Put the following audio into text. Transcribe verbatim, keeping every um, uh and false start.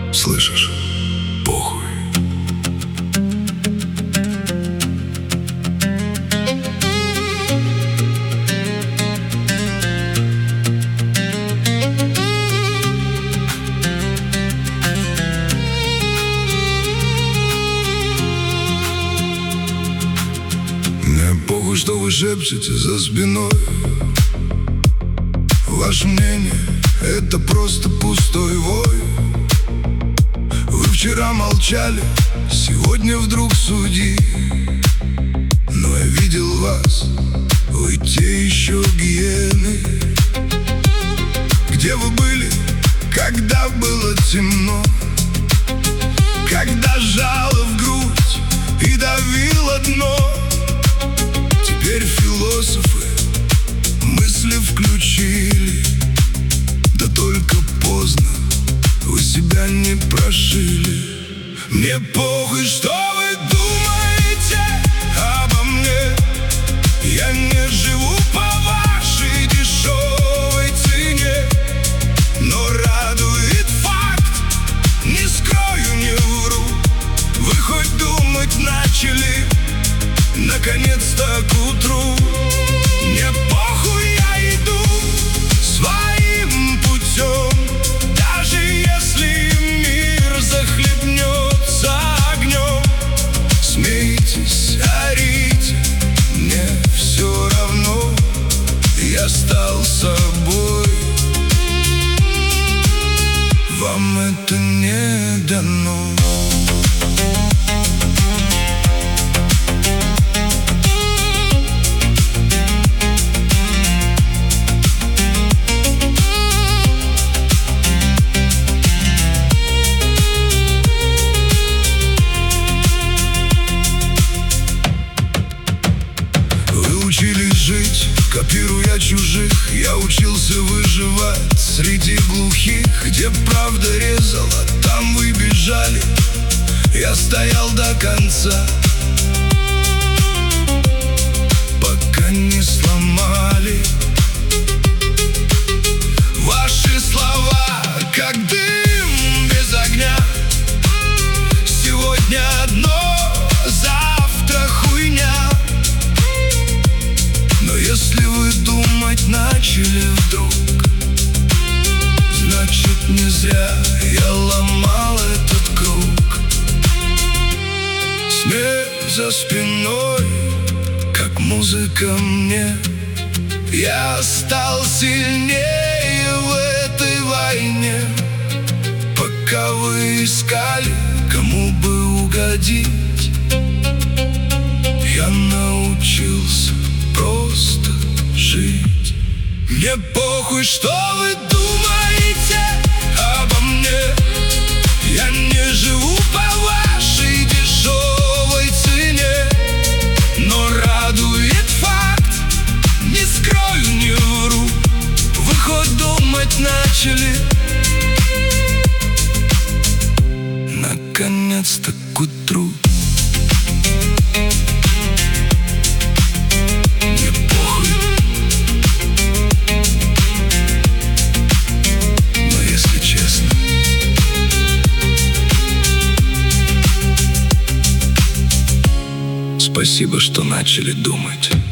Слышишь? Похуй. Мне похуй, что вы шепчете за спиной. Ваше мнение — это просто пустой вой. Вы вчера молчали, сегодня вдруг судьи. Но я видел вас, вы те еще гиены. Где вы были, когда было темно? Когда жало в грудь и давило дно? Теперь философы мысли включили. Да только поздно, вы себя не прожили. Мне похуй, что вы думаете обо мне. Я не живу по вашей дешевой цене. Но радует факт, не скрою, не вру. Вы хоть думать начали, наконец-то к утру. Мне похуй, я иду своим путем. Даже если мир захлебнется огнем. Смейтесь, орите, мне все равно. Я стал собой. Вам это не дано. Учились жить, копируя чужих. Я учился выживать среди глухих. Где правда резала, там вы бежали. Я стоял до конца, пока не сломали. Ваши слова, как дым без огня. Сегодня одно, завтра хуйня. Но если вы думать начали вдруг, значит не зря я ломал этот круг. Смерть за спиной, как музыка мне. Я стал сильнее в этой войне. Пока вы искали, кому бы угодить, я научился просто жить. Мне похуй, что вы думаете обо мне. Я не живу по вашей дешевой цене. Но радует факт, не скрою, не вру. Вы хоть думать начали, наконец-то к утру. Спасибо, что начали думать.